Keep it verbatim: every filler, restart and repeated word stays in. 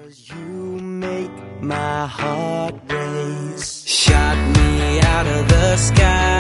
'Cause you make my heart race. Shot me out of the sky.